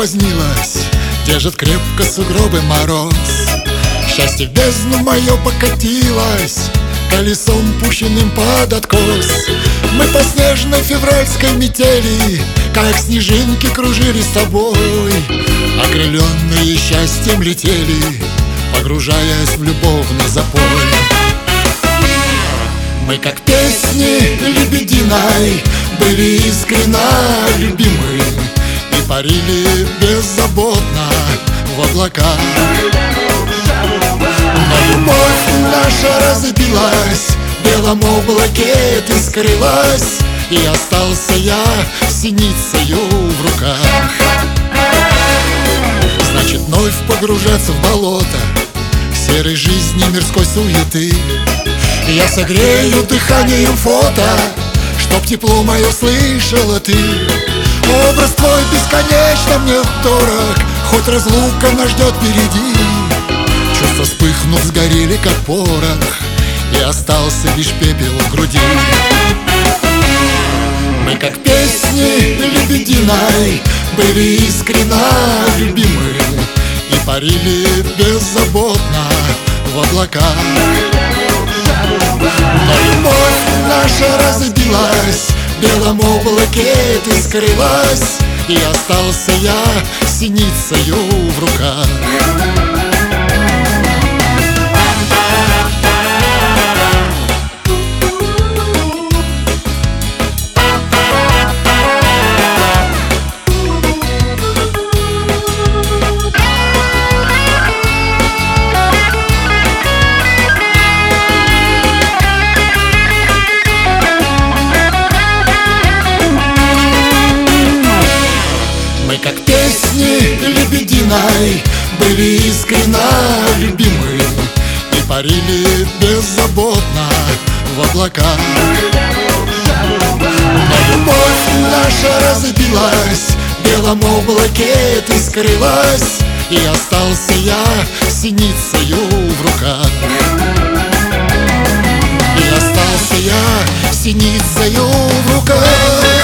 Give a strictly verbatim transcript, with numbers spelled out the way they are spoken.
соблазнилась, держит крепко сугробы мороз. Счастье в бездну мое покатилось, колесом пущенным под откос. Мы по снежной февральской метели, как снежинки, кружили с тобой, окрыленные счастьем летели, погружаясь в любовный запой. Мы, как песни лебединой, были искренно любимы и парили беззаботно в облаках. Но любовь наша разбилась, в белом облаке ты скрылась, и остался я с синицею в руках. Значит, вновь погружаться в болото серой жизни мирской суеты. Я согрею дыханием фото, чтоб тепло мое слышала ты. Образ твой бесконечно мне дорог, хоть разлука нас ждет впереди. Чувства, вспыхнув, сгорели как порох, и остался лишь пепел в груди. Мы, как песни лебединой, были искренно любимы и парили беззаботно в облаках. Но любовь наша разбилась, в белом облаке ты скрылась, и остался я с синицею в руках. Мы, как песни лебединой, были искренно любимы и парили беззаботно в облаках. Но любовь наша разбилась, в белом облаке ты скрылась, и остался я с синицею в руках. И остался я с синицею в руках.